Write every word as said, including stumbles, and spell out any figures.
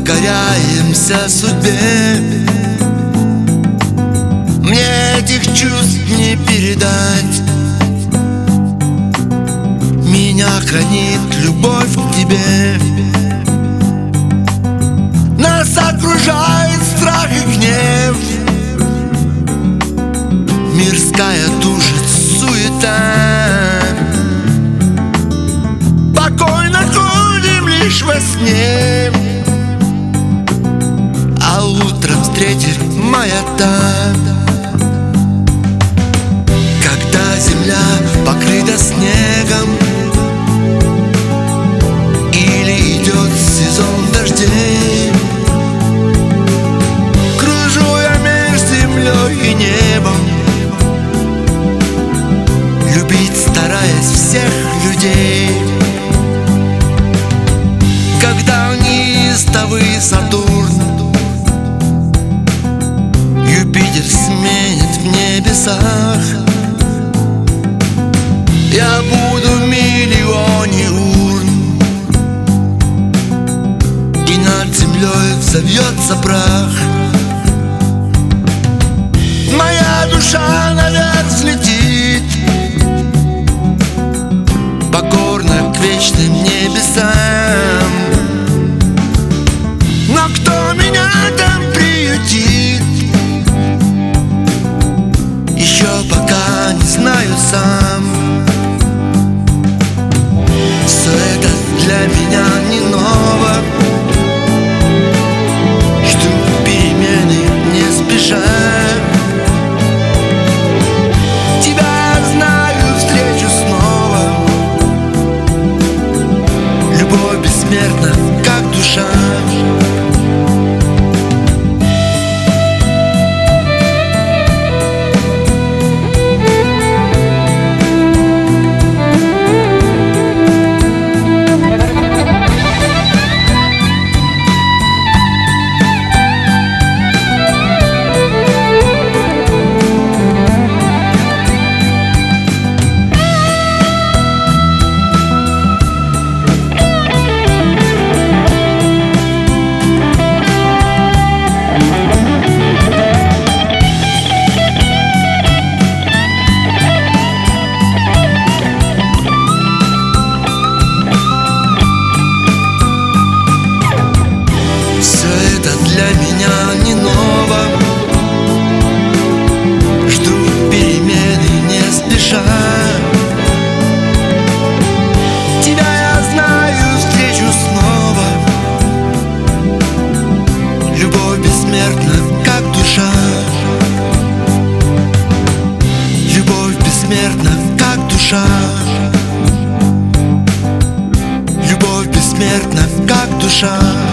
покоряемся судьбе. Мне этих чувств не передать. Меня хранит любовь к тебе. Нас окружает страх и гнев. Мирская тужит суета. Покойно ходим лишь во сне, а утром встретит маята. Когда земля покрыта снегом или идет сезон дождей, кружу я между землей и небом, любить стараясь всех людей. Когда неистовый Сатурн Юпитер сменит в небесах, я буду в миллионе урн, и над землей взовьется прах. Моя душа наверх взлетит, покорно к вечным небесам. Но кто меня там приютит, еще пока не знаю сам. Все это для меня не ново. Жду перемены не спеша. Тебя знаю, встречу снова. Любовь бессмертна, как душа. Для меня не ново. Жду перемены не спеша. Тебя я знаю, встречу снова. Любовь бессмертна, как душа. Любовь бессмертна, как душа. Любовь бессмертна, как душа.